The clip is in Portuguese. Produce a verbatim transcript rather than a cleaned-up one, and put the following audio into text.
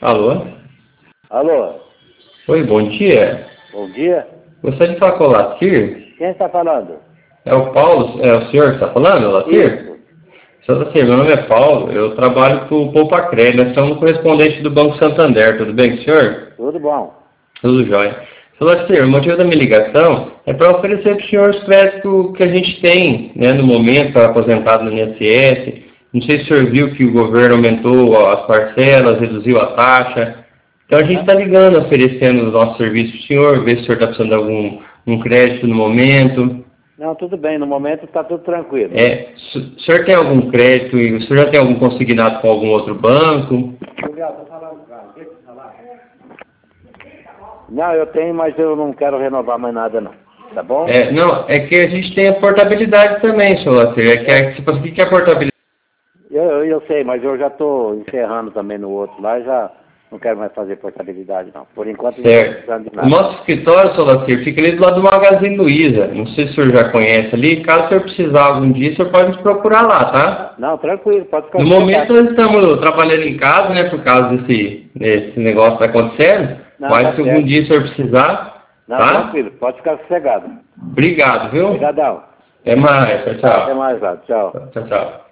Alô? Alô? Oi, bom dia. Bom dia. Gostaria de falar com o Lacir? Quem está falando? É o Paulo, é o senhor que está falando, Lacir? Isso. Seu Lacir, meu nome é Paulo, eu trabalho para o Poupa Crédito, nós somos correspondente do Banco Santander, tudo bem com o senhor? Tudo bom. Tudo jóia. Seu Lacir, o motivo da minha ligação é para oferecer para o senhor os créditos que a gente tem, né, no momento, para aposentado no I N S S. Não sei se o senhor viu que o governo aumentou as parcelas, reduziu a taxa. Então a gente está ligando, oferecendo os nossos serviços para o senhor, ver se o senhor está precisando de algum um crédito no momento. Não, tudo bem. No momento está tudo tranquilo. É, o senhor tem algum crédito e o senhor já tem algum consignado com algum outro banco? Gabriel, tô falando, cara. O que você falar? Não, eu tenho, mas eu não quero renovar mais nada, não. Tá bom? É, não, é que a gente tem a portabilidade também, senhor Lacir. É que, é, tipo, o que é a portabilidade? Eu, eu, eu sei, mas eu já estou encerrando também no outro lá e já não quero mais fazer portabilidade, não. Por enquanto, não estou precisando de Certo. nada. O nosso escritório, senhor Lacir, fica ali do lado do Magazine Luiza. Não sei se o senhor já conhece ali. Caso o senhor precisar algum dia, o senhor pode nos procurar lá, tá? Não, tranquilo, pode ficar No momento, nós estamos trabalhando em casa, né, por causa desse, desse negócio que está acontecendo. Não, Mas tá se algum certo. dia o senhor precisar, Não, tá? tranquilo, pode ficar sossegado. Obrigado, viu? Obrigadão. Até mais. Tchau, Até tchau. mais, lá. Tchau. Tchau, tchau.